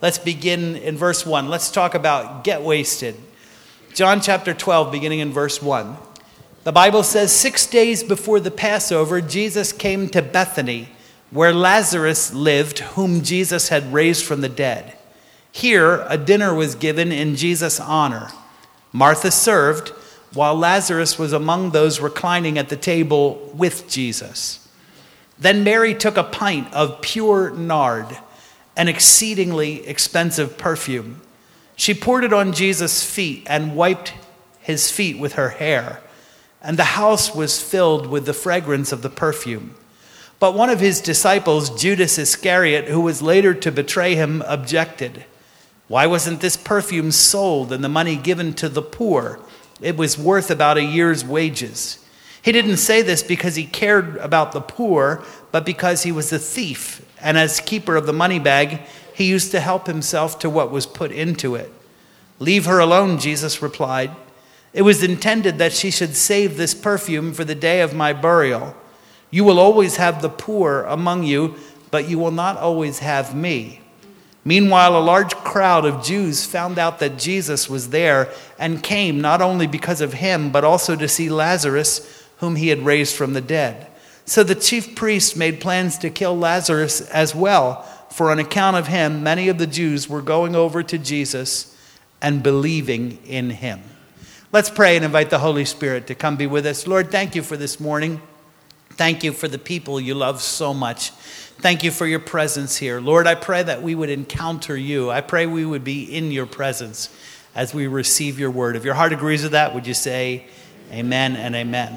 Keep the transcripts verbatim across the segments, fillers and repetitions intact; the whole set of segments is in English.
Let's begin in verse one. Let's talk about get wasted. John chapter twelve, beginning in verse one. The Bible says, six days before the Passover, Jesus came to Bethany, where Lazarus lived, whom Jesus had raised from the dead. Here, a dinner was given in Jesus' honor. Martha served, while Lazarus was among those reclining at the table with Jesus. Then Mary took a pint of pure nard, an exceedingly expensive perfume. She poured it on Jesus' feet and wiped his feet with her hair, and the house was filled with the fragrance of the perfume. But one of his disciples, Judas Iscariot, who was later to betray him, objected. Why wasn't this perfume sold and the money given to the poor? It was worth about a year's wages. He didn't say this because he cared about the poor, but because he was a thief, and as keeper of the money bag, he used to help himself to what was put into it. Leave her alone, Jesus replied. It was intended that she should save this perfume for the day of my burial. You will always have the poor among you, but you will not always have me. Meanwhile, a large crowd of Jews found out that Jesus was there and came not only because of him, but also to see Lazarus, whom he had raised from the dead. So the chief priests made plans to kill Lazarus as well, for on account of him, many of the Jews were going over to Jesus and believing in him. Let's pray and invite the Holy Spirit to come be with us. Lord, thank you for this morning. Thank you for the people you love so much. Thank you for your presence here. Lord, I pray that we would encounter you. I pray we would be in your presence as we receive your word. If your heart agrees with that, would you say amen and amen?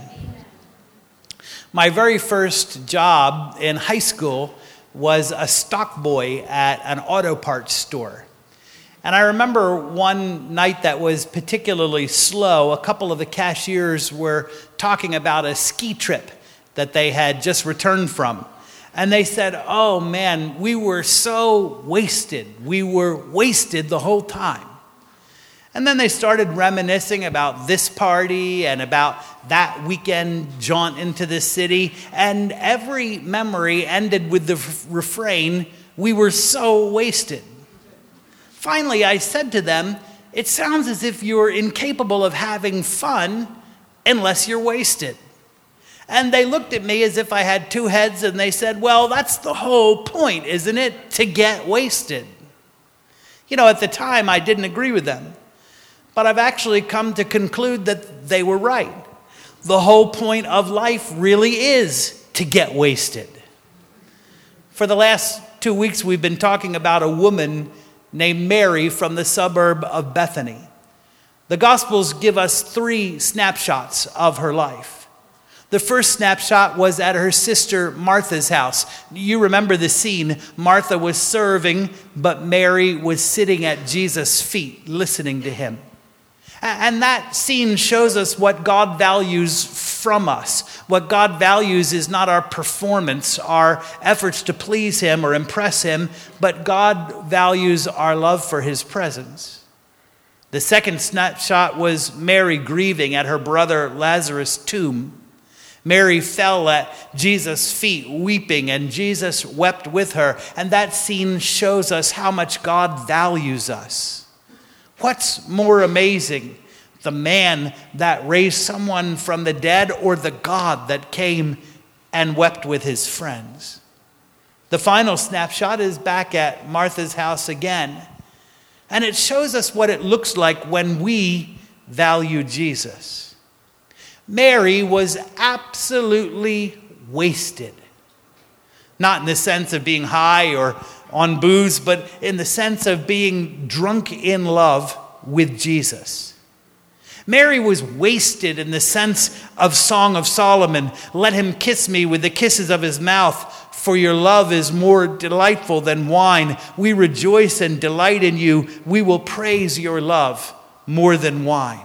My very first job in high school was a stock boy at an auto parts store. And I remember one night that was particularly slow. A couple of the cashiers were talking about a ski trip that they had just returned from. And they said, oh man, we were so wasted. We were wasted the whole time. And then they started reminiscing about this party and about that weekend jaunt into the city. And every memory ended with the refrain, we were so wasted. Finally, I said to them, it sounds as if you're incapable of having fun unless you're wasted. And they looked at me as if I had two heads, and they said, well, that's the whole point, isn't it? To get wasted. You know, at the time, I didn't agree with them. But I've actually come to conclude that they were right. The whole point of life really is to get wasted. For the last two weeks, we've been talking about a woman named Mary from the suburb of Bethany. The Gospels give us three snapshots of her life. The first snapshot was at her sister Martha's house. You remember the scene. Martha was serving, but Mary was sitting at Jesus' feet, listening to him. And that scene shows us what God values from us. What God values is not our performance, our efforts to please him or impress him, but God values our love for his presence. The second snapshot was Mary grieving at her brother Lazarus' tomb. Mary fell at Jesus' feet weeping, and Jesus wept with her. And that scene shows us how much God values us. What's more amazing, the man that raised someone from the dead or the God that came and wept with his friends? The final snapshot is back at Martha's house again. And it shows us what it looks like when we value Jesus. Mary was absolutely wasted. Not in the sense of being high or on booze, but in the sense of being drunk in love with Jesus. Mary was wasted in the sense of Song of Solomon. Let him kiss me with the kisses of his mouth, for your love is more delightful than wine. We rejoice and delight in you. We will praise your love more than wine.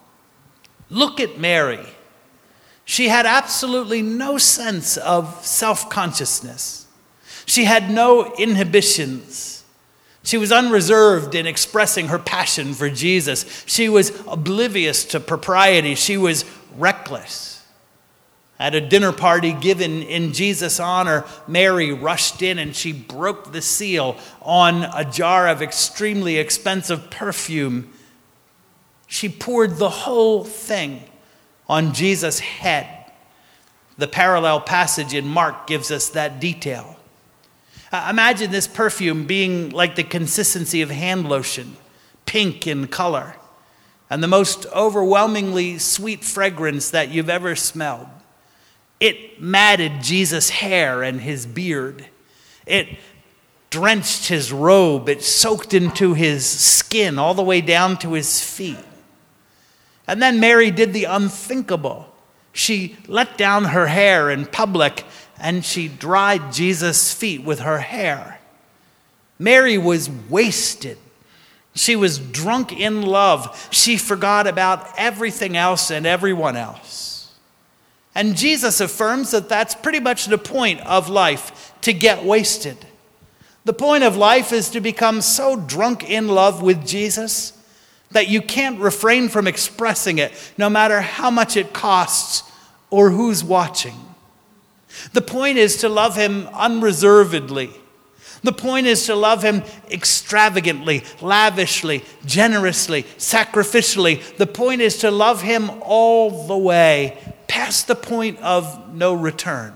Look at Mary. She had absolutely no sense of self-consciousness. She had no inhibitions. She was unreserved in expressing her passion for Jesus. She was oblivious to propriety. She was reckless. At a dinner party given in Jesus' honor, Mary rushed in and she broke the seal on a jar of extremely expensive perfume. She poured the whole thing on Jesus' head. The parallel passage in Mark gives us that detail. Uh, imagine this perfume being like the consistency of hand lotion, pink in color, and the most overwhelmingly sweet fragrance that you've ever smelled. It matted Jesus' hair and his beard. It drenched his robe. It soaked into his skin all the way down to his feet. And then Mary did the unthinkable. She let down her hair in public and she dried Jesus' feet with her hair. Mary was wasted. She was drunk in love. She forgot about everything else and everyone else. And Jesus affirms that that's pretty much the point of life, to get wasted. The point of life is to become so drunk in love with Jesus that you can't refrain from expressing it, no matter how much it costs or who's watching. The point is to love him unreservedly. The point is to love him extravagantly, lavishly, generously, sacrificially. The point is to love him all the way, past the point of no return.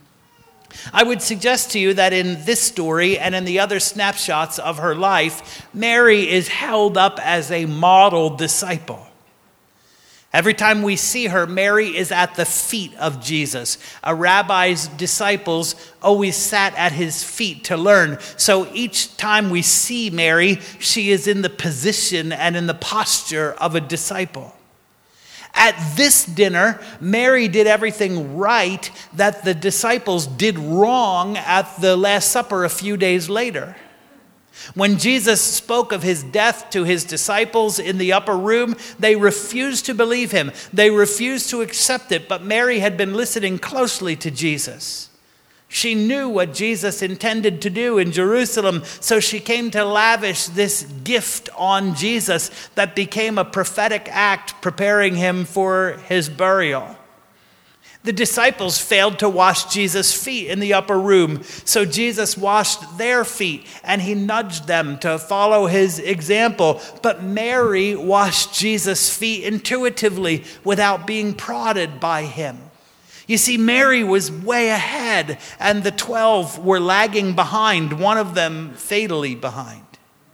I would suggest to you that in this story and in the other snapshots of her life, Mary is held up as a model disciple. Every time we see her, Mary is at the feet of Jesus. A rabbi's disciples always sat at his feet to learn. So each time we see Mary, she is in the position and in the posture of a disciple. At this dinner, Mary did everything right that the disciples did wrong at the Last Supper a few days later. When Jesus spoke of his death to his disciples in the upper room, they refused to believe him. They refused to accept it, but Mary had been listening closely to Jesus. She knew what Jesus intended to do in Jerusalem, so she came to lavish this gift on Jesus that became a prophetic act preparing him for his burial. The disciples failed to wash Jesus' feet in the upper room, so Jesus washed their feet, and he nudged them to follow his example. But Mary washed Jesus' feet intuitively without being prodded by him. You see, Mary was way ahead, and the twelve were lagging behind, one of them fatally behind.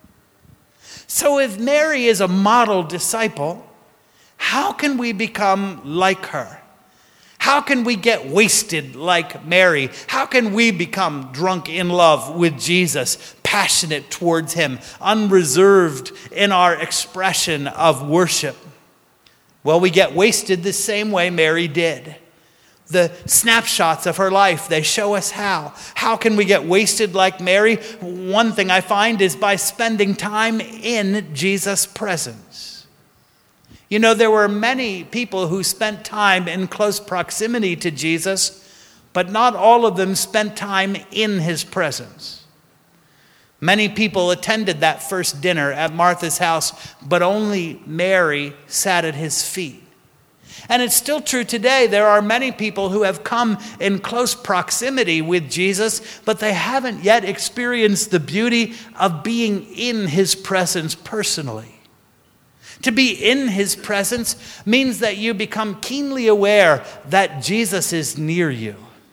So if Mary is a model disciple, how can we become like her? How can we get wasted like Mary? How can we become drunk in love with Jesus, passionate towards him, unreserved in our expression of worship? Well, we get wasted the same way Mary did. The snapshots of her life, they show us how. How can we get wasted like Mary? One thing I find is by spending time in Jesus' presence. You know, there were many people who spent time in close proximity to Jesus, but not all of them spent time in his presence. Many people attended that first dinner at Martha's house, but only Mary sat at his feet. And it's still true today. There are many people who have come in close proximity with Jesus, but they haven't yet experienced the beauty of being in his presence personally. To be in his presence means that you become keenly aware that Jesus is near you.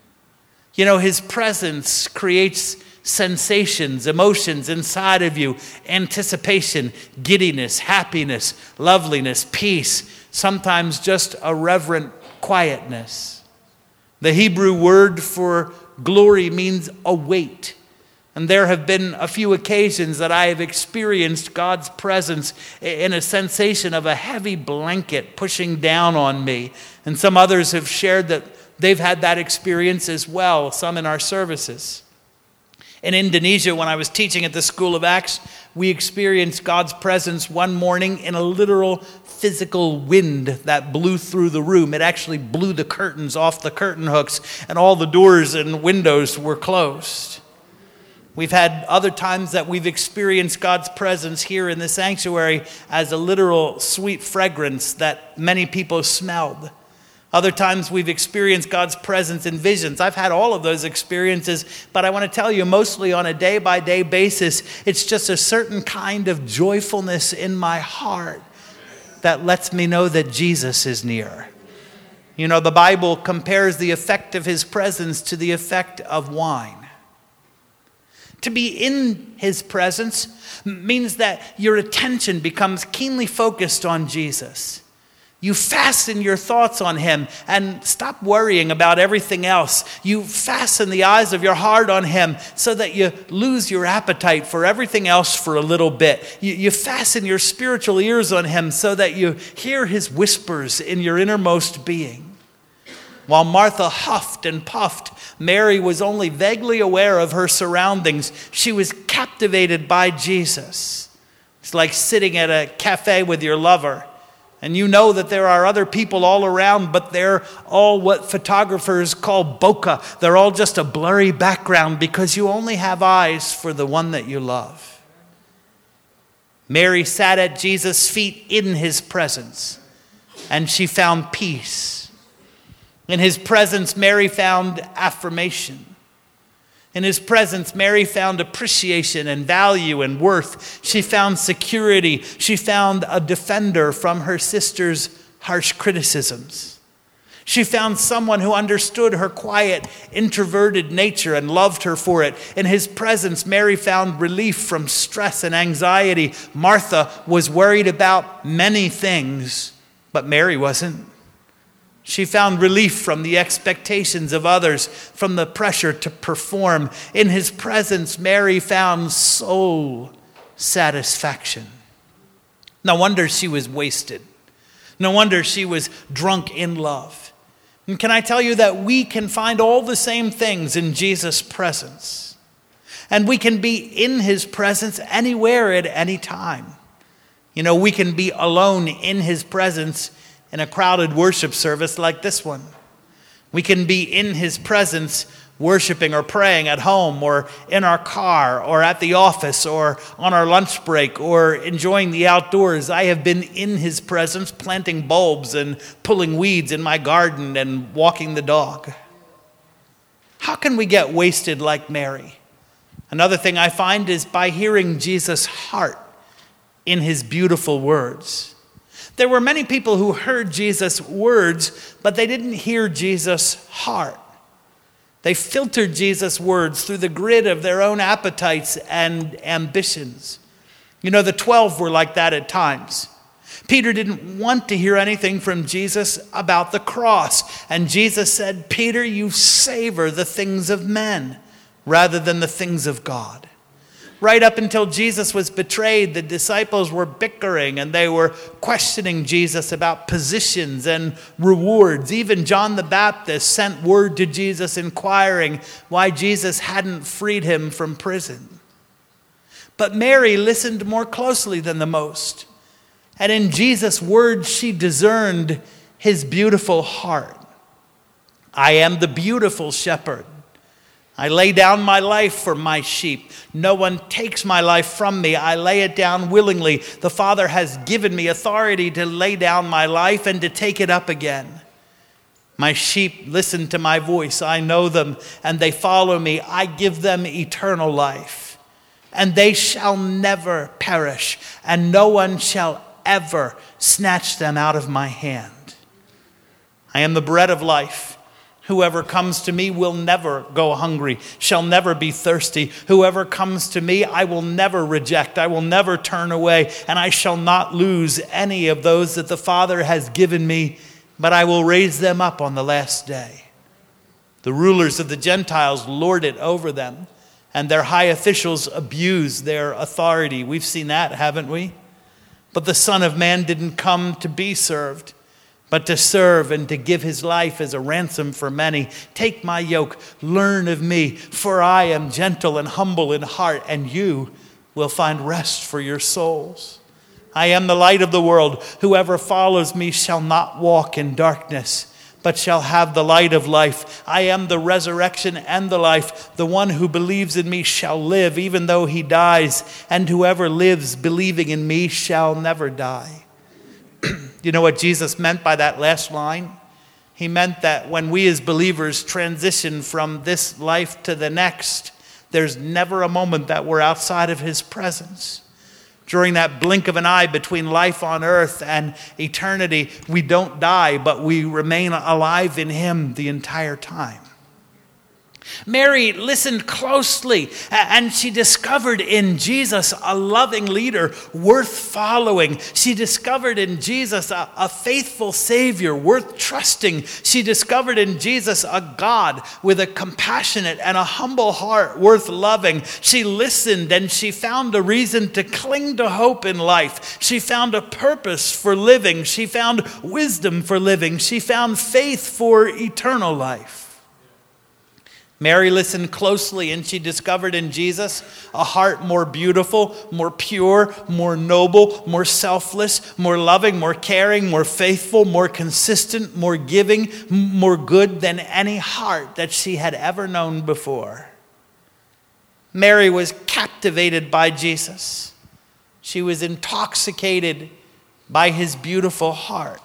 You know, his presence creates sensations, emotions inside of you, anticipation, giddiness, happiness, loveliness, peace, sometimes just a reverent quietness. The Hebrew word for glory means await. And there have been a few occasions that I have experienced God's presence in a sensation of a heavy blanket pushing down on me. And some others have shared that they've had that experience as well, some in our services. In Indonesia, when I was teaching at the School of Acts, we experienced God's presence one morning in a literal physical wind that blew through the room. It actually blew the curtains off the curtain hooks, and all the doors and windows were closed. We've had other times that we've experienced God's presence here in the sanctuary as a literal sweet fragrance that many people smelled. Other times we've experienced God's presence in visions. I've had all of those experiences, but I want to tell you, mostly on a day-by-day basis, it's just a certain kind of joyfulness in my heart that lets me know that Jesus is near. You know, the Bible compares the effect of his presence to the effect of wine. To be in his presence means that your attention becomes keenly focused on Jesus. You fasten your thoughts on him and stop worrying about everything else. You fasten the eyes of your heart on him so that you lose your appetite for everything else for a little bit. You, you fasten your spiritual ears on him so that you hear his whispers in your innermost being. While Martha huffed and puffed, Mary was only vaguely aware of her surroundings. She was captivated by Jesus. It's like sitting at a cafe with your lover. And you know that there are other people all around, but they're all what photographers call bokeh. They're all just a blurry background because you only have eyes for the one that you love. Mary sat at Jesus' feet in his presence, and she found peace. In his presence, Mary found affirmation. In his presence, Mary found appreciation and value and worth. She found security. She found a defender from her sister's harsh criticisms. She found someone who understood her quiet, introverted nature and loved her for it. In his presence, Mary found relief from stress and anxiety. Martha was worried about many things, but Mary wasn't. She found relief from the expectations of others, from the pressure to perform. In his presence, Mary found soul satisfaction. No wonder she was wasted. No wonder she was drunk in love. And can I tell you that we can find all the same things in Jesus' presence? And we can be in his presence anywhere at any time. You know, we can be alone in his presence in a crowded worship service like this one. We can be in his presence worshiping or praying at home or in our car or at the office or on our lunch break or enjoying the outdoors. I have been in his presence planting bulbs and pulling weeds in my garden and walking the dog. How can we get wasted like Mary? Another thing I find is by hearing Jesus' heart in his beautiful words. There were many people who heard Jesus' words, but they didn't hear Jesus' heart. They filtered Jesus' words through the grid of their own appetites and ambitions. You know, the twelve were like that at times. Peter didn't want to hear anything from Jesus about the cross. And Jesus said, Peter, you savor the things of men rather than the things of God. Right up until Jesus was betrayed, the disciples were bickering and they were questioning Jesus about positions and rewards. Even John the Baptist sent word to Jesus inquiring why Jesus hadn't freed him from prison. But Mary listened more closely than the most. And in Jesus' words, she discerned his beautiful heart. I am the beautiful shepherd. I lay down my life for my sheep. No one takes my life from me. I lay it down willingly. The Father has given me authority to lay down my life and to take it up again. My sheep listen to my voice. I know them and they follow me. I give them eternal life. And they shall never perish. And no one shall ever snatch them out of my hand. I am the bread of life. Whoever comes to me will never go hungry, shall never be thirsty. Whoever comes to me, I will never reject. I will never turn away, and I shall not lose any of those that the Father has given me, but I will raise them up on the last day. The rulers of the Gentiles lord it over them, and their high officials abuse their authority. We've seen that, haven't we? But the Son of Man didn't come to be served, but to serve and to give his life as a ransom for many. Take my yoke, learn of me, for I am gentle and humble in heart, and you will find rest for your souls. I am the light of the world. Whoever follows me shall not walk in darkness, but shall have the light of life. I am the resurrection and the life. The one who believes in me shall live, even though he dies, and whoever lives believing in me shall never die. You know what Jesus meant by that last line? He meant that when we as believers transition from this life to the next, there's never a moment that we're outside of his presence. During that blink of an eye between life on earth and eternity, we don't die, but we remain alive in him the entire time. Mary listened closely, and she discovered in Jesus a loving leader worth following. She discovered in Jesus a, a faithful Savior worth trusting. She discovered in Jesus a God with a compassionate and a humble heart worth loving. She listened and she found a reason to cling to hope in life. She found a purpose for living. She found wisdom for living. She found faith for eternal life. Mary listened closely, and she discovered in Jesus a heart more beautiful, more pure, more noble, more selfless, more loving, more caring, more faithful, more consistent, more giving, more good than any heart that she had ever known before. Mary was captivated by Jesus. She was intoxicated by his beautiful heart.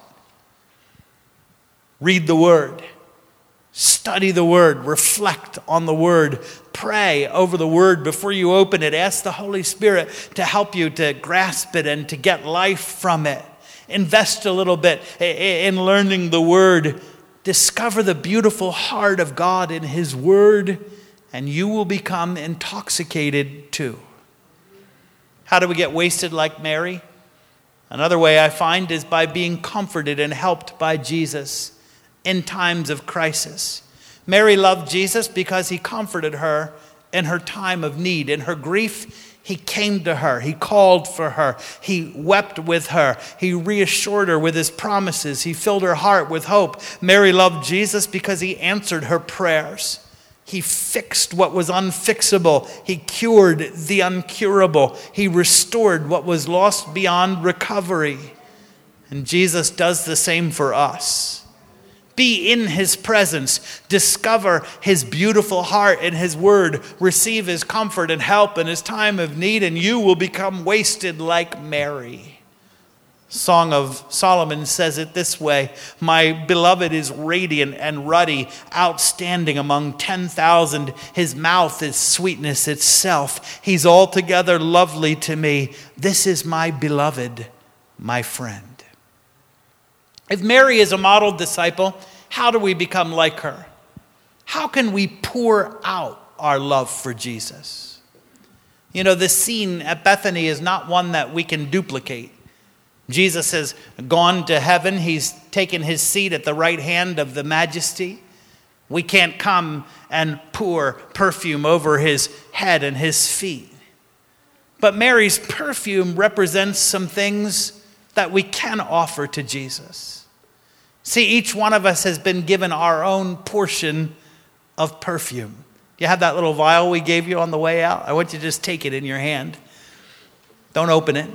Read the Word. Study the Word, reflect on the Word, pray over the Word before you open it. Ask the Holy Spirit to help you to grasp it and to get life from it. Invest a little bit in learning the Word. Discover the beautiful heart of God in his Word, and you will become intoxicated too. How do we get wasted like Mary? Another way I find is by being comforted and helped by Jesus in times of crisis. Mary loved Jesus because he comforted her in her time of need. In her grief, he came to her. He called for her. He wept with her. He reassured her with his promises. He filled her heart with hope. Mary loved Jesus because he answered her prayers. He fixed what was unfixable. He cured the uncurable. He restored what was lost beyond recovery. And Jesus does the same for us. Be in his presence. Discover his beautiful heart in his word. Receive his comfort and help in his time of need, and you will become wasted like Mary. Song of Solomon says it this way: my beloved is radiant and ruddy, outstanding among ten thousand. His mouth is sweetness itself. He's altogether lovely to me. This is my beloved, my friend. If Mary is a model disciple, how do we become like her? How can we pour out our love for Jesus? You know, this scene at Bethany is not one that we can duplicate. Jesus has gone to heaven. He's taken his seat at the right hand of the Majesty. We can't come and pour perfume over his head and his feet. But Mary's perfume represents some things that we can offer to Jesus. See, each one of us has been given our own portion of perfume. You have that little vial we gave you on the way out? I want you to just take it in your hand. Don't open it.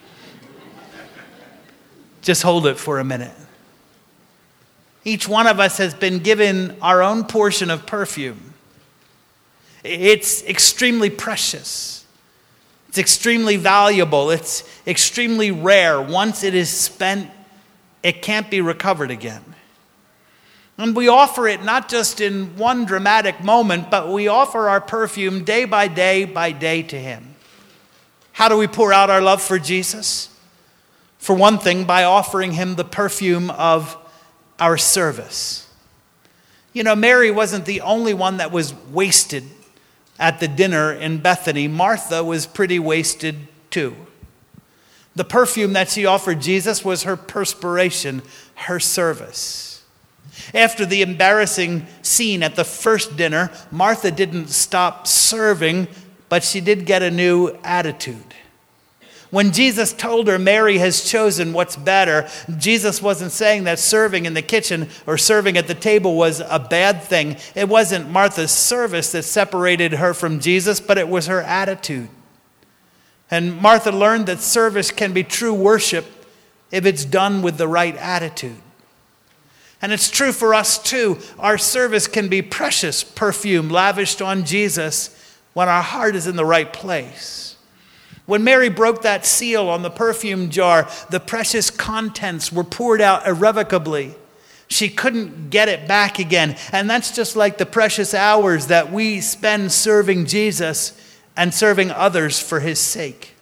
Just hold it for a minute. Each one of us has been given our own portion of perfume. It's extremely precious. It's extremely valuable. It's extremely rare. Once it is spent, it can't be recovered again. And we offer it not just in one dramatic moment, but we offer our perfume day by day by day to him. How do we pour out our love for Jesus? For one thing, by offering him the perfume of our service. You know, Mary wasn't the only one that was wasted at the dinner in Bethany. Martha was pretty wasted too. The perfume that she offered Jesus was her perspiration, her service. After the embarrassing scene at the first dinner, Martha didn't stop serving, but she did get a new attitude. When Jesus told her Mary has chosen what's better, Jesus wasn't saying that serving in the kitchen or serving at the table was a bad thing. It wasn't Martha's service that separated her from Jesus, but it was her attitude. And Martha learned that service can be true worship if it's done with the right attitude. And it's true for us too. Our service can be precious perfume lavished on Jesus when our heart is in the right place. When Mary broke that seal on the perfume jar, the precious contents were poured out irrevocably. She couldn't get it back again. And that's just like the precious hours that we spend serving Jesus and serving others for his sake.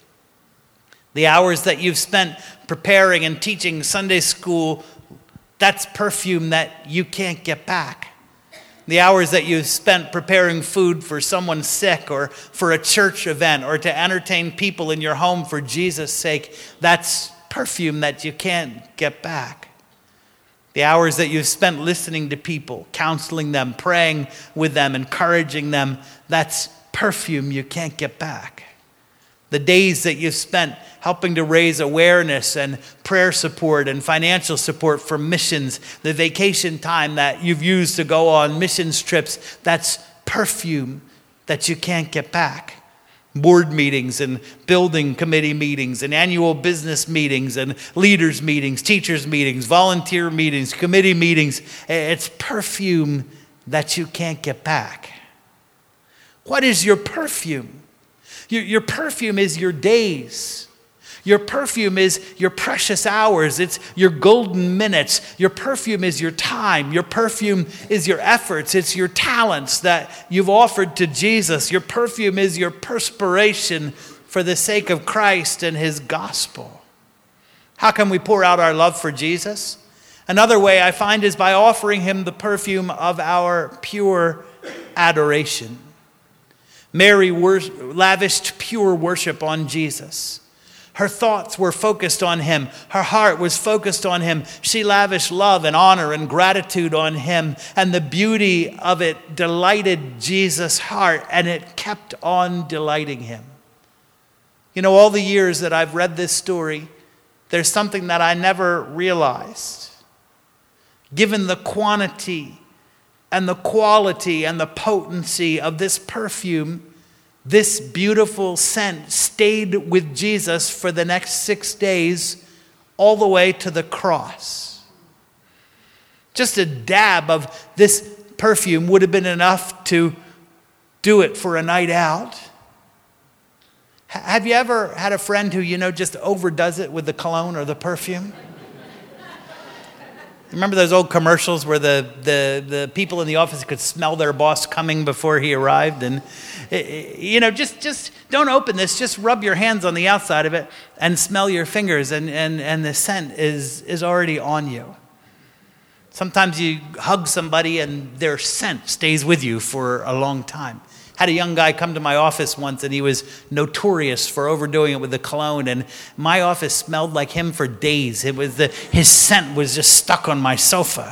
The hours that you've spent preparing and teaching Sunday school, that's perfume that you can't get back. The hours that you've spent preparing food for someone sick or for a church event or to entertain people in your home for Jesus' sake, that's perfume that you can't get back. The hours that you've spent listening to people, counseling them, praying with them, encouraging them, that's perfume you can't get back. The days that you've spent helping to raise awareness and prayer support and financial support for missions, the vacation time that you've used to go on missions trips, that's perfume that you can't get back. Board meetings and building committee meetings and annual business meetings and leaders meetings, teachers meetings, volunteer meetings, committee meetings, it's perfume that you can't get back. What is your perfume? Your, your perfume is your days. Your perfume is your precious hours. It's your golden minutes. Your perfume is your time. Your perfume is your efforts. It's your talents that you've offered to Jesus. Your perfume is your perspiration for the sake of Christ and his gospel. How can we pour out our love for Jesus? Another way I find is by offering him the perfume of our pure adoration. Mary wor- lavished pure worship on Jesus. Her thoughts were focused on him. Her heart was focused on him. She lavished love and honor and gratitude on him. And the beauty of it delighted Jesus' heart, and it kept on delighting him. You know, all the years that I've read this story, there's something that I never realized. Given the quantity and the quality and the potency of this perfume, this beautiful scent stayed with Jesus for the next six days, all the way to the cross. Just a dab of this perfume would have been enough to do it for a night out. Have you ever had a friend who, you know, just overdoes it with the cologne or the perfume? Remember those old commercials where the, the, the people in the office could smell their boss coming before he arrived? And, you know, just, just don't open this. Just rub your hands on the outside of it and smell your fingers, and, and, and the scent is, is already on you. Sometimes you hug somebody and their scent stays with you for a long time. Had a young guy come to my office once, and he was notorious for overdoing it with the cologne, and my office smelled like him for days. It was the, his scent was just stuck on my sofa.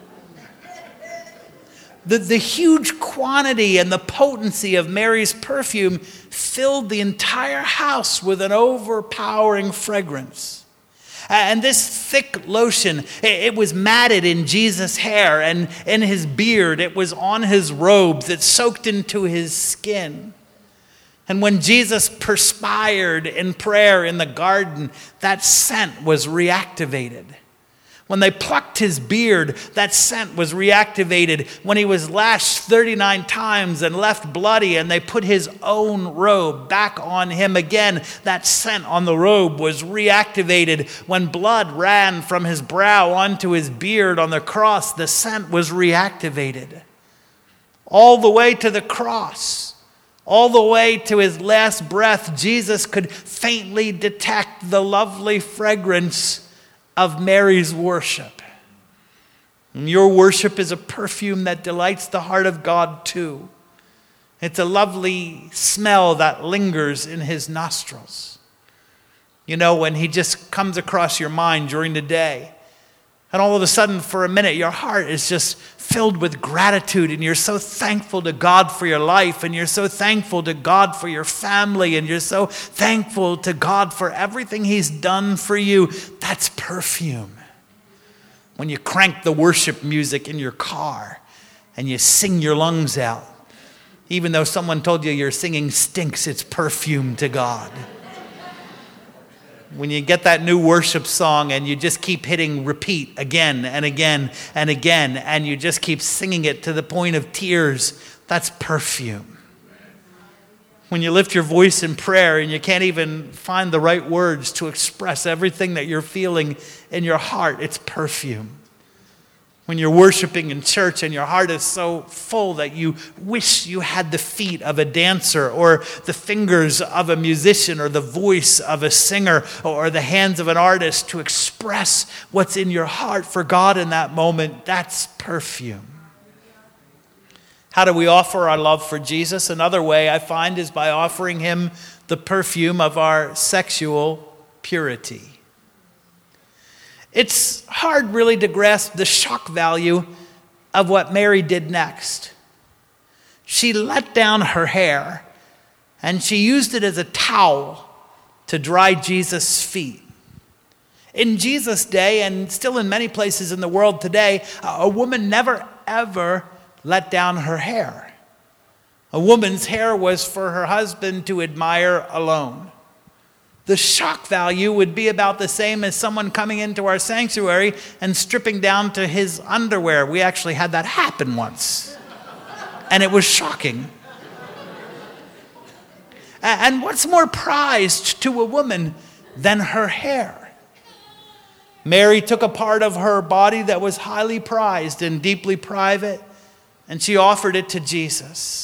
The, the huge quantity and the potency of Mary's perfume filled the entire house with an overpowering fragrance. And this thick lotion, it was matted in Jesus' hair and in his beard. It was on his robes. It soaked into his skin. And when Jesus perspired in prayer in the garden, that scent was reactivated. When they plucked his beard, that scent was reactivated. When he was lashed thirty-nine times and left bloody, and they put his own robe back on him again, that scent on the robe was reactivated. When blood ran from his brow onto his beard on the cross, the scent was reactivated. All the way to the cross, all the way to his last breath, Jesus could faintly detect the lovely fragrance of Mary's worship. And your worship is a perfume that delights the heart of God too. It's a lovely smell that lingers in his nostrils. You know, when he just comes across your mind during the day, and all of a sudden for a minute your heart is just filled with gratitude, and you're so thankful to God for your life, and you're so thankful to God for your family, and you're so thankful to God for everything he's done for you. That's perfume. When you crank the worship music in your car and you sing your lungs out, even though someone told you your singing stinks, it's perfume to God. When you get that new worship song and you just keep hitting repeat again and again and again, and you just keep singing it to the point of tears, that's perfume. When you lift your voice in prayer and you can't even find the right words to express everything that you're feeling in your heart, it's perfume. When you're worshiping in church and your heart is so full that you wish you had the feet of a dancer or the fingers of a musician or the voice of a singer or the hands of an artist to express what's in your heart for God in that moment, that's perfume. How do we offer our love for Jesus? Another way I find is by offering him the perfume of our sexual purity. It's hard really to grasp the shock value of what Mary did next. She let down her hair and she used it as a towel to dry Jesus' feet. In Jesus' day, and still in many places in the world today, a woman never ever let down her hair. A woman's hair was for her husband to admire alone. The shock value would be about the same as someone coming into our sanctuary and stripping down to his underwear. We actually had that happen once, and it was shocking. And what's more prized to a woman than her hair? Mary took a part of her body that was highly prized and deeply private, and she offered it to Jesus.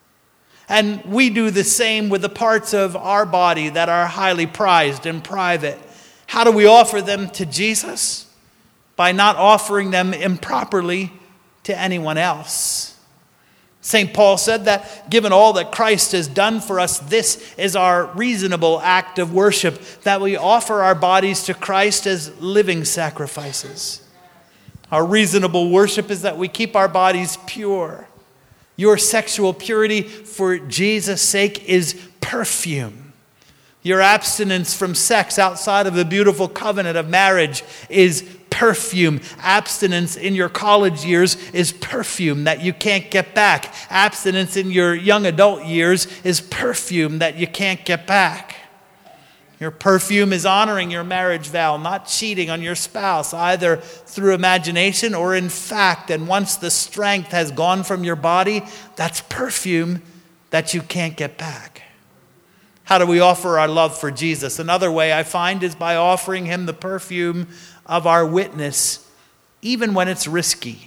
And we do the same with the parts of our body that are highly prized and private. How do we offer them to Jesus? By not offering them improperly to anyone else. Saint Paul said that given all that Christ has done for us, this is our reasonable act of worship, that we offer our bodies to Christ as living sacrifices. Our reasonable worship is that we keep our bodies pure. Your sexual purity for Jesus' sake is perfume. Your abstinence from sex outside of the beautiful covenant of marriage is perfume. Abstinence in your college years is perfume that you can't get back. Abstinence in your young adult years is perfume that you can't get back. Your perfume is honoring your marriage vow, not cheating on your spouse, either through imagination or in fact. And once the strength has gone from your body, that's perfume that you can't get back. How do we offer our love for Jesus? Another way I find is by offering him the perfume of our witness, even when it's risky.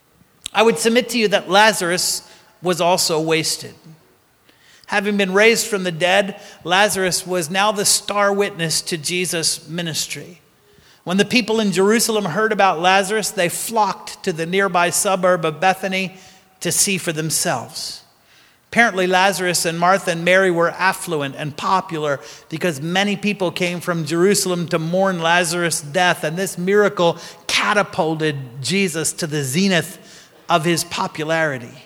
I would submit to you that Lazarus was also wasted. Having been raised from the dead, Lazarus was now the star witness to Jesus' ministry. When the people in Jerusalem heard about Lazarus, they flocked to the nearby suburb of Bethany to see for themselves. Apparently, Lazarus and Martha and Mary were affluent and popular because many people came from Jerusalem to mourn Lazarus' death, and this miracle catapulted Jesus to the zenith of his popularity.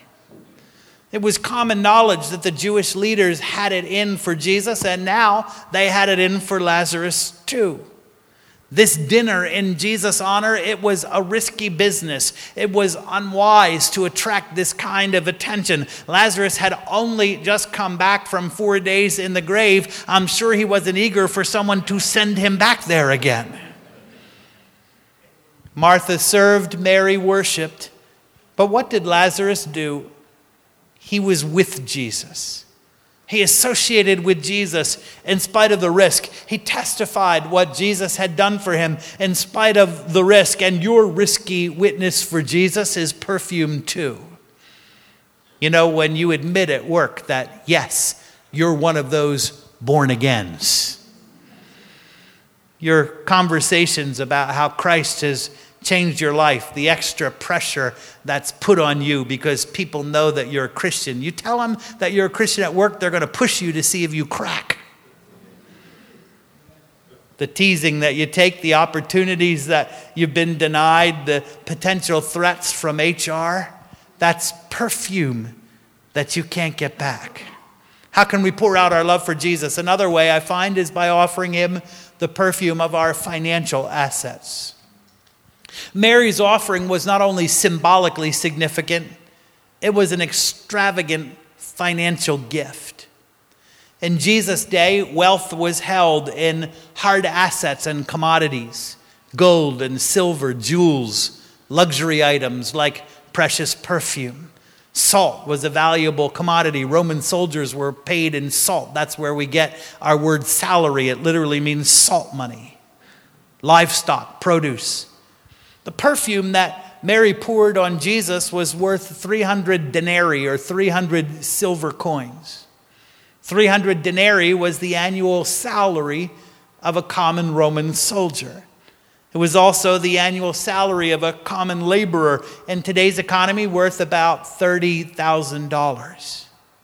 It was common knowledge that the Jewish leaders had it in for Jesus, and now they had it in for Lazarus too. This dinner in Jesus' honor, it was a risky business. It was unwise to attract this kind of attention. Lazarus had only just come back from four days in the grave. I'm sure he wasn't eager for someone to send him back there again. Martha served, Mary worshiped. But what did Lazarus do? He was with Jesus. He associated with Jesus in spite of the risk. He testified what Jesus had done for him in spite of the risk. And your risky witness for Jesus is perfume too. You know, when you admit at work that, yes, you're one of those born agains. Your conversations about how Christ has changed your life, the extra pressure that's put on you because people know that you're a Christian. You tell them that you're a Christian at work, they're going to push you to see if you crack. The teasing that you take, the opportunities that you've been denied, the potential threats from H R, that's perfume that you can't get back. How can we pour out our love for Jesus? Another way I find is by offering him the perfume of our financial assets. Mary's offering was not only symbolically significant, it was an extravagant financial gift. In Jesus' day, wealth was held in hard assets and commodities, gold and silver, jewels, luxury items like precious perfume. Salt was a valuable commodity. Roman soldiers were paid in salt. That's where we get our word salary. It literally means salt money. Livestock, produce. The perfume that Mary poured on Jesus was worth three hundred denarii, or three hundred silver coins. three hundred denarii was the annual salary of a common Roman soldier. It was also the annual salary of a common laborer, in today's economy worth about thirty thousand dollars.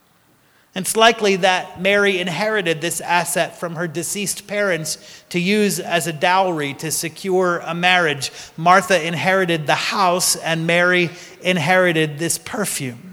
It's likely that Mary inherited this asset from her deceased parents to use as a dowry to secure a marriage. Martha inherited the house, and Mary inherited this perfume.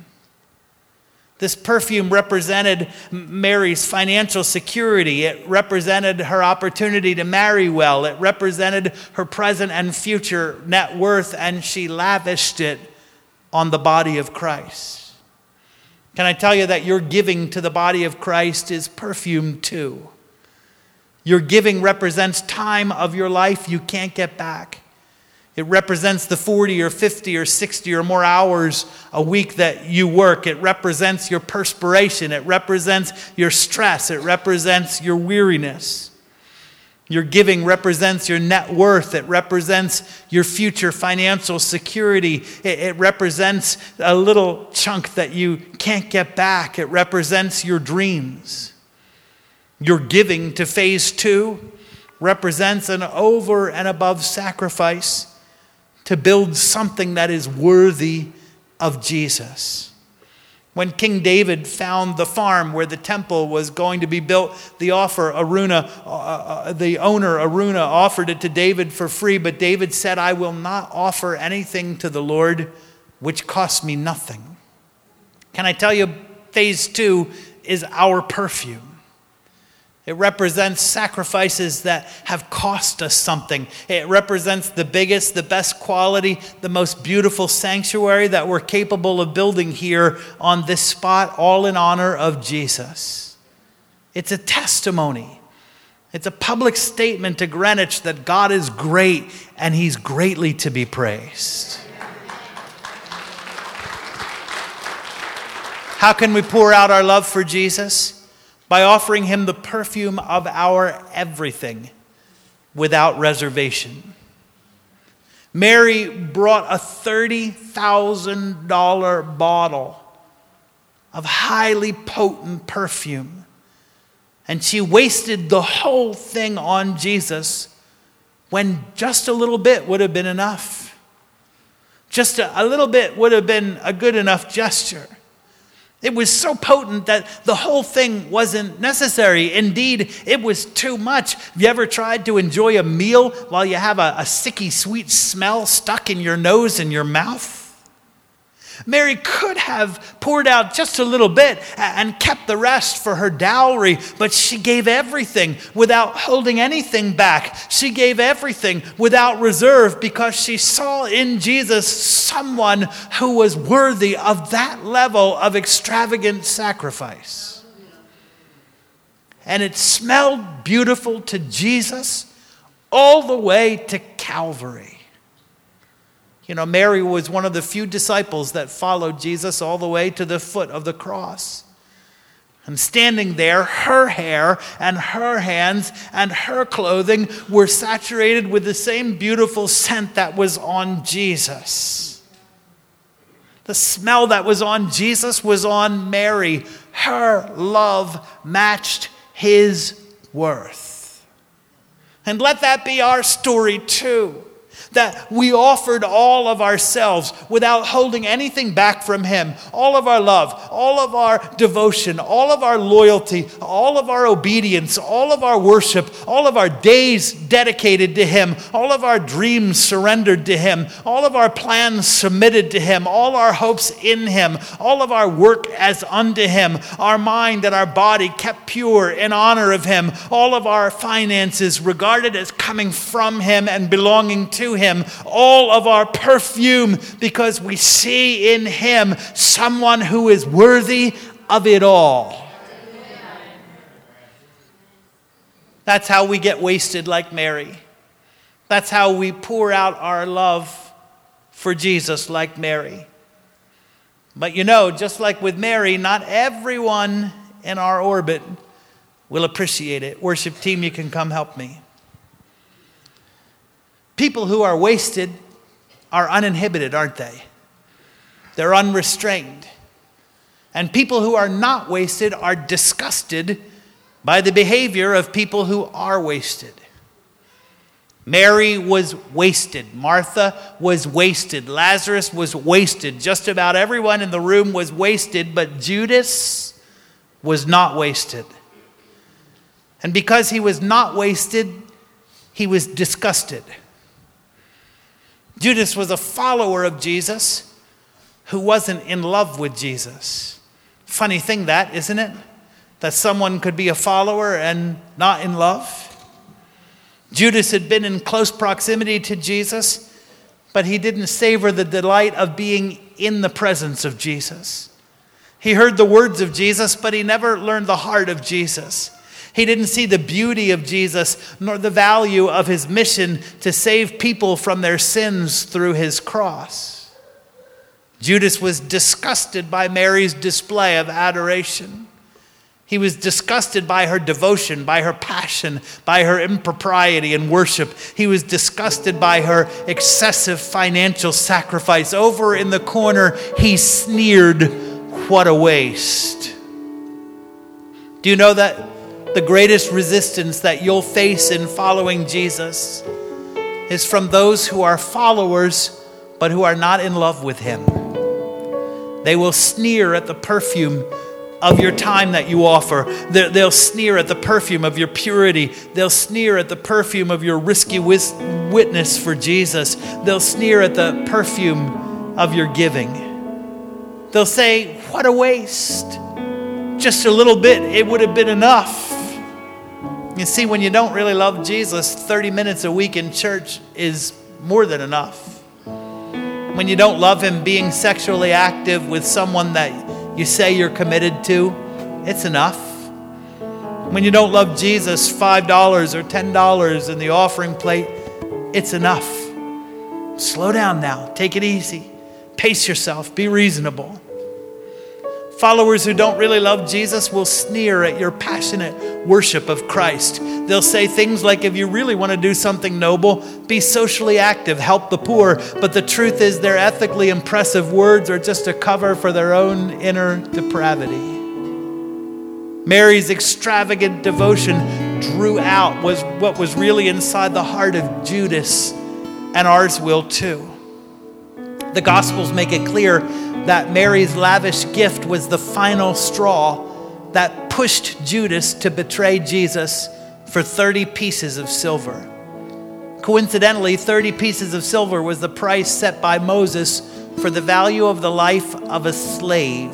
This perfume represented Mary's financial security. It represented her opportunity to marry well. It represented her present and future net worth, and she lavished it on the body of Christ. Can I tell you that your giving to the body of Christ is perfume too? Your giving represents time of your life you can't get back. It represents the forty or fifty or sixty or more hours a week that you work. It represents your perspiration. It represents your stress. It represents your weariness. Your giving represents your net worth. It represents your future financial security. It, it represents a little chunk that you can't get back. It represents your dreams. Your giving to phase two represents an over and above sacrifice to build something that is worthy of Jesus. When King David found the farm where the temple was going to be built, the offer, Araunah, uh, the owner, Araunah, offered it to David for free. But David said, I will not offer anything to the Lord which costs me nothing. Can I tell you, phase two is our perfume. It represents sacrifices that have cost us something. It represents the biggest, the best quality, the most beautiful sanctuary that we're capable of building here on this spot, all in honor of Jesus. It's a testimony. It's a public statement to Greenwich that God is great and he's greatly to be praised. How can we pour out our love for Jesus? By offering him the perfume of our everything without reservation. Mary brought a thirty thousand dollars bottle of highly potent perfume, and she wasted the whole thing on Jesus when just a little bit would have been enough. Just a, a little bit would have been a good enough gesture. It was so potent that the whole thing wasn't necessary. Indeed, it was too much. Have you ever tried to enjoy a meal while you have a, a sicky sweet smell stuck in your nose and your mouth? Mary could have poured out just a little bit and kept the rest for her dowry, but she gave everything without holding anything back. She gave everything without reserve because she saw in Jesus someone who was worthy of that level of extravagant sacrifice. And it smelled beautiful to Jesus all the way to Calvary. You know, Mary was one of the few disciples that followed Jesus all the way to the foot of the cross. And standing there, her hair and her hands and her clothing were saturated with the same beautiful scent that was on Jesus. The smell that was on Jesus was on Mary. Her love matched his worth. And let that be our story too. That we offered all of ourselves without holding anything back from him. All of our love, all of our devotion, all of our loyalty, all of our obedience, all of our worship, all of our days dedicated to him, all of our dreams surrendered to him, all of our plans submitted to him, all our hopes in him, all of our work as unto him, our mind and our body kept pure in honor of him, all of our finances regarded as coming from him and belonging to him. Him, all of our perfume, because we see in him someone who is worthy of it all. That's how we get wasted like Mary. That's how we pour out our love for Jesus like Mary. But you know, just like with Mary, not everyone in our orbit will appreciate it. Worship team, you can come help me. People who are wasted are uninhibited, aren't they? They're unrestrained. And people who are not wasted are disgusted by the behavior of people who are wasted. Mary was wasted. Martha was wasted. Lazarus was wasted. Just about everyone in the room was wasted, but Judas was not wasted. And because he was not wasted, he was disgusted. Judas was a follower of Jesus who wasn't in love with Jesus. Funny thing that, isn't it? That someone could be a follower and not in love. Judas had been in close proximity to Jesus, but he didn't savor the delight of being in the presence of Jesus. He heard the words of Jesus, but he never learned the heart of Jesus. He didn't see the beauty of Jesus, nor the value of his mission to save people from their sins through his cross. Judas was disgusted by Mary's display of adoration. He was disgusted by her devotion, by her passion, by her impropriety in worship. He was disgusted by her excessive financial sacrifice. Over in the corner, he sneered, "What a waste." Do you know that the greatest resistance that you'll face in following Jesus is from those who are followers but who are not in love with him? They will sneer at the perfume of your time that you offer. They'll sneer at the perfume of your purity. They'll sneer at the perfume of your risky witness for Jesus. They'll sneer at the perfume of your giving. They'll say, "What a waste. Just a little bit, it would have been enough." You see, when you don't really love Jesus, thirty minutes a week in church is more than enough. When you don't love him, being sexually active with someone that you say you're committed to, it's enough. When you don't love Jesus, five dollars or ten dollars in the offering plate, it's enough. Slow down now. Take it easy. Pace yourself. Be reasonable. Followers who don't really love Jesus will sneer at your passionate worship of Christ. They'll say things like, if you really want to do something noble, be socially active, help the poor. But the truth is their ethically impressive words are just a cover for their own inner depravity. Mary's extravagant devotion drew out was what was really inside the heart of Judas, and ours will too. The Gospels make it clear that Mary's lavish gift was the final straw that pushed Judas to betray Jesus for thirty pieces of silver. Coincidentally, thirty pieces of silver was the price set by Moses for the value of the life of a slave.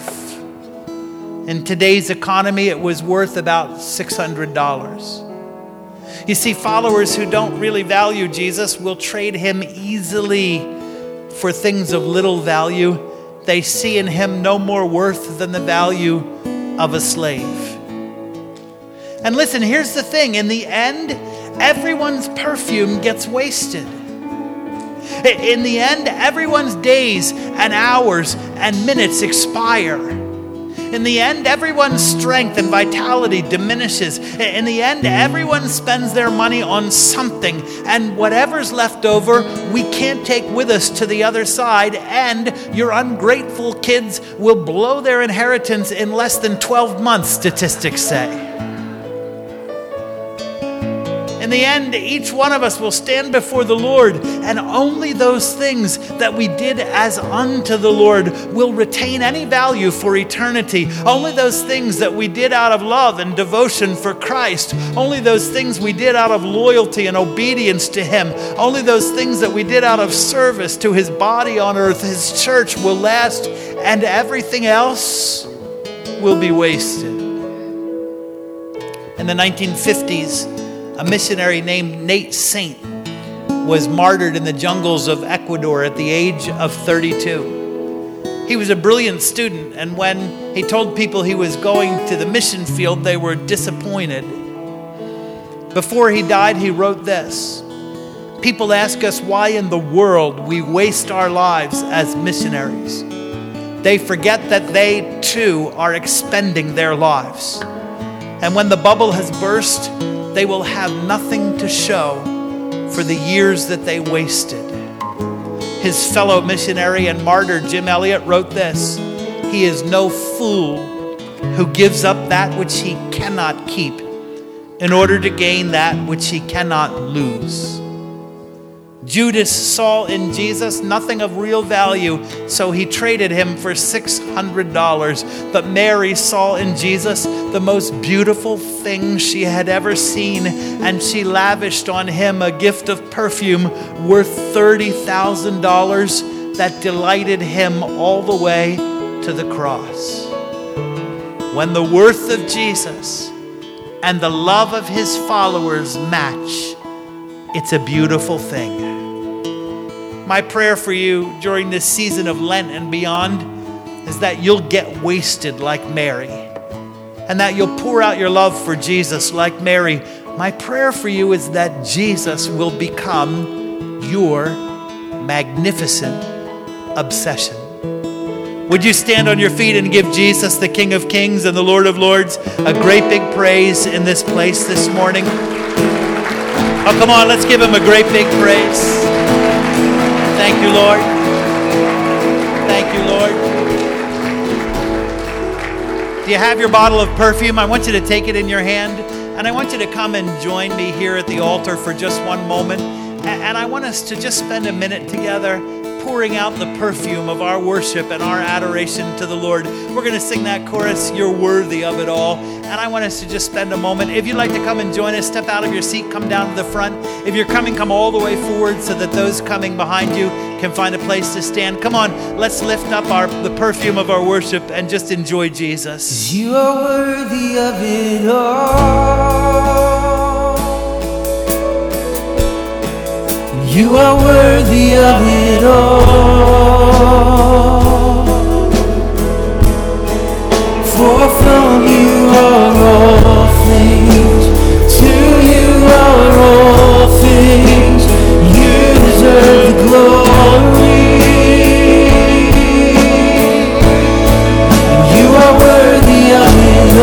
In today's economy, it was worth about six hundred dollars. You see, followers who don't really value Jesus will trade him easily for things of little value. They see in him no more worth than the value of a slave. And listen, here's the thing. In the end, everyone's perfume gets wasted. In the end, everyone's days and hours and minutes expire. In the end, everyone's strength and vitality diminishes. In the end, everyone spends their money on something, and whatever's left over, we can't take with us to the other side, and your ungrateful kids will blow their inheritance in less than twelve months, statistics say. In the end, each one of us will stand before the Lord, and only those things that we did as unto the Lord will retain any value for eternity. Only those things that we did out of love and devotion for Christ, only those things we did out of loyalty and obedience to him, only those things that we did out of service to his body on earth, his church, will last, and everything else will be wasted. In the nineteen fifties, a missionary named Nate Saint was martyred in the jungles of Ecuador at the age of thirty-two. He was a brilliant student, and when he told people he was going to the mission field, they were disappointed. Before he died, he wrote this: "People ask us why in the world we waste our lives as missionaries. They forget that they too are expending their lives. And when the bubble has burst, they will have nothing to show for the years that they wasted." His fellow missionary and martyr Jim Elliot wrote this: "He is no fool who gives up that which he cannot keep in order to gain that which he cannot lose." Judas saw in Jesus nothing of real value, so he traded him for six hundred dollars. But Mary saw in Jesus the most beautiful thing she had ever seen, and she lavished on him a gift of perfume worth thirty thousand dollars that delighted him all the way to the cross. When the worth of Jesus and the love of his followers match, it's a beautiful thing. My prayer for you during this season of Lent and beyond is that you'll get wasted like Mary, and that you'll pour out your love for Jesus like Mary. My prayer for you is that Jesus will become your magnificent obsession. Would you stand on your feet and give Jesus, the King of Kings and the Lord of Lords, a great big praise in this place this morning? Oh, come on, let's give him a great big praise. Thank you, Lord. Thank you, Lord. Do you have your bottle of perfume? I want you to take it in your hand, and I want you to come and join me here at the altar for just one moment. And I want us to just spend a minute together pouring out the perfume of our worship and our adoration to the Lord. We're going to sing that chorus, "You're Worthy of It All." And I want us to just spend a moment. If you'd like to come and join us, step out of your seat, come down to the front. If you're coming, come all the way forward so that those coming behind you can find a place to stand. Come on, let's lift up our the perfume of our worship and just enjoy Jesus. You are worthy of it all. You are worthy of it all. For from you are all things, to you are all things. You deserve the glory. You are worthy of it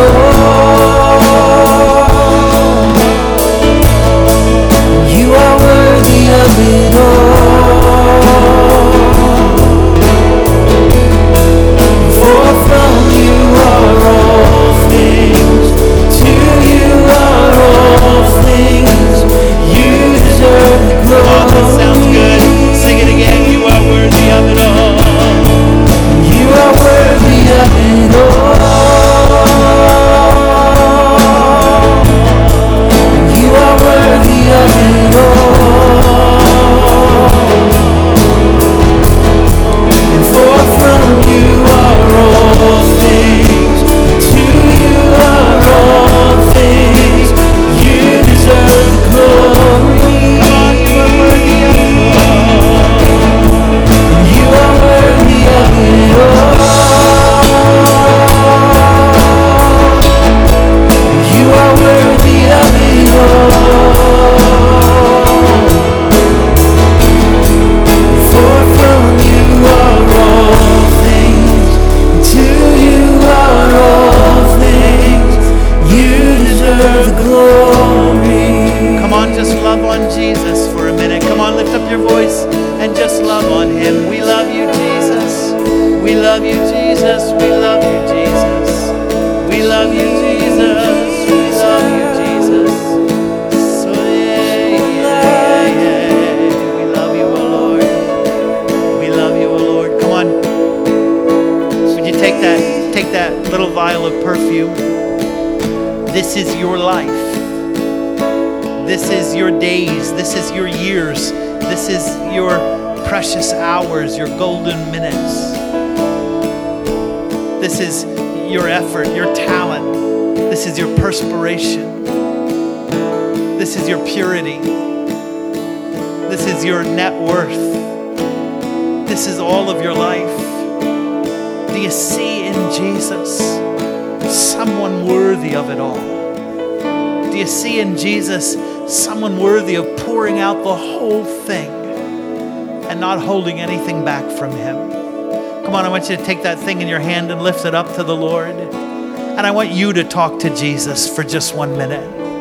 all. You are worthy of it all. For from you are all things, to you are all things. You deserve the glory. Oh, that sounds good. Sing it again. You are worthy of it all. You are worthy of it all. You are worthy of it all. And for from you are all things, to you are all things. You deserve the glory. You are worthy of it all. You are worthy of it all. For from you are all things, to you are all things. You deserve the glory. Come on, just love on Jesus for a minute. Come on, lift up your voice and just love on him. We love you, Jesus. We love you, Jesus. We love you, Jesus. We love you, Jesus. We love you, Jesus. So yeah, yeah, yeah. We love you, oh Lord. We love you, oh Lord. Come on. Would you take that, take that little vial of perfume? This is your life. This is your days. This is your years. This is your precious hours, your golden minutes. This is your effort, your talent. This is your perspiration. This is your purity. This is your net worth. This is all of your life. Do you see in Jesus someone worthy of it all? Do you see in Jesus someone worthy of pouring out the whole thing and not holding anything back from him? Come on, I want you to take that thing in your hand and lift it up to the Lord. And I want you to talk to Jesus for just one minute.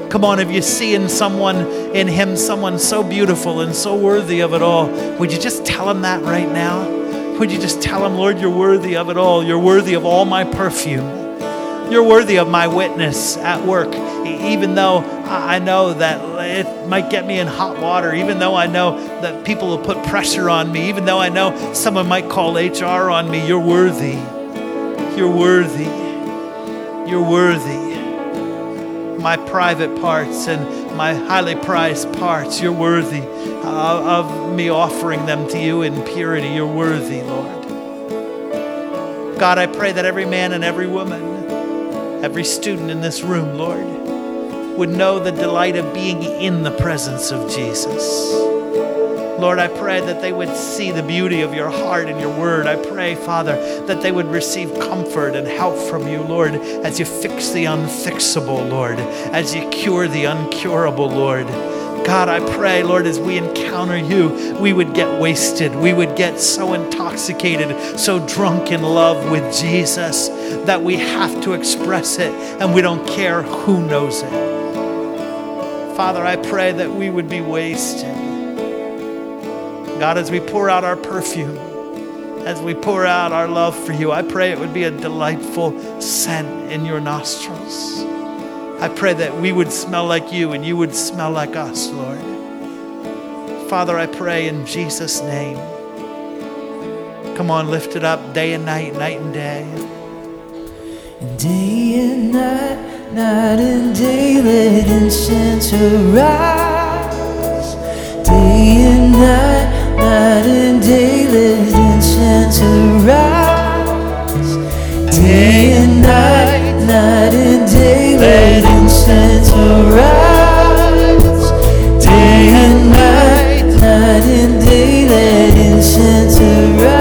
Come on, if you see in someone, in him, someone so beautiful and so worthy of it all, would you just tell him that right now? Would you just tell him, Lord, you're worthy of it all. You're worthy of all my perfume. You're worthy of my witness at work, even though I know that it might get me in hot water, even though I know that people will put pressure on me, even though I know someone might call H R on me. You're worthy. You're worthy. You're worthy. My private parts and my highly prized parts, you're worthy uh, of me offering them to you in purity. You're worthy, Lord. God, I pray that every man and every woman, every student in this room, Lord, would know the delight of being in the presence of Jesus. Lord, I pray that they would see the beauty of your heart and your word. I pray, Father, that they would receive comfort and help from you, Lord, as you fix the unfixable, Lord, as you cure the uncurable, Lord. God, I pray, Lord, as we encounter you, we would get wasted. We would get so intoxicated, so drunk in love with Jesus that we have to express it and we don't care who knows it. Father, I pray that we would be wasted. God, as we pour out our perfume, as we pour out our love for you, I pray it would be a delightful scent in your nostrils. I pray that we would smell like you and you would smell like us, Lord. Father, I pray in Jesus' name. Come on, lift it up day and night, night and day. Day and night, night and day, let incense arise. Day and night, night and day, let incense arise. Day and night, night and day, let incense arise. Day and night, night and day, let incense arise.